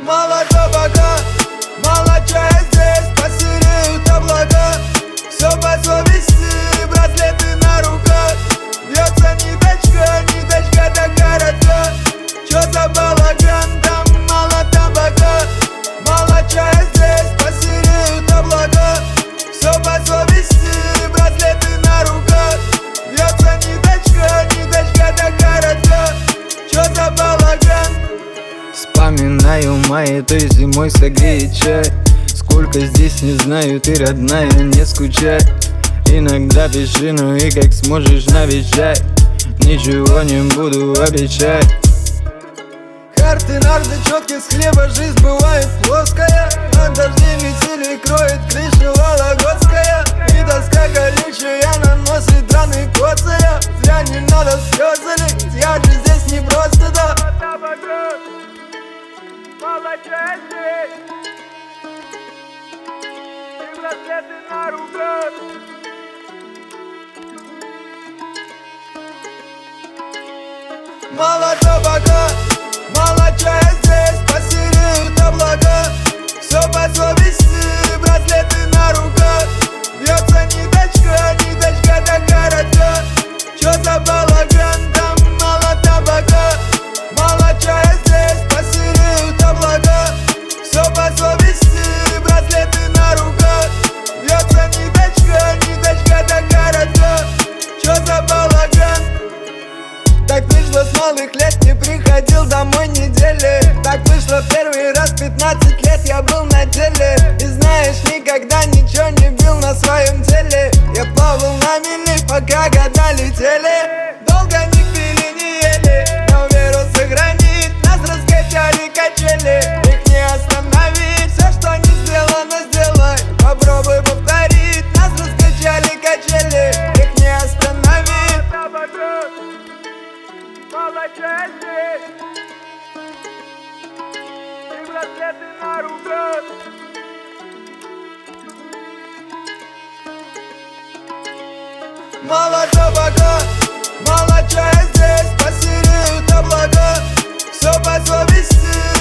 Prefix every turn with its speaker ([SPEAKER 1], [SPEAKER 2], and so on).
[SPEAKER 1] Мало табака, мало чая здесь, посереют облака. Все по совести, браслеты на руках. Бьется ниточка до коротка. Чё за балаган, там мало табака. Мало чая здесь, посереют облака. Все по совести, браслеты на руках. Бьется ниточка до коротка. Чё за балаган?
[SPEAKER 2] Вспоминаю май, той зимой согреет чай. Сколько здесь не знаю, ты родная, не скучай. Иногда пиши, ну и как сможешь навещай. Ничего не буду обещать.
[SPEAKER 1] Карты, нарды, четки с хлеба, жизнь бывает плоская. На дожди метели кроет крыша вологодская. И доска колючая наносит раны коцая. Зря не надо слезы лить, я же здесь не просто да. Мало чая здесь, и браслеты на руках. Мало табака, мало чая здесь, посереют облака. Все по совести, браслеты на руках. Бьется ниточка до коротка. Чё за балаган, там мало табака. Мало чая здесь, посереют облака. Все по совести, браслеты на руках. Бьется ниточка до коротка. Чё за балаган? Так вышло, с малых лет не приходил домой недели. Так вышло, первый раз 15 лет я был на деле. И знаешь, никогда ничего не бил на своем теле. Я плавал на мели, пока года летели. Долго не пили, не ели, но веру сохранить. Нас раскачали качели, их не остановить. Все, что не сделано, сделай, попробуй повторить. Нас раскачали качели, их не остановить. Мало чая здесь, и браслеты на руках. Мало табака, мало чая здесь, посереют облака. Все по совести,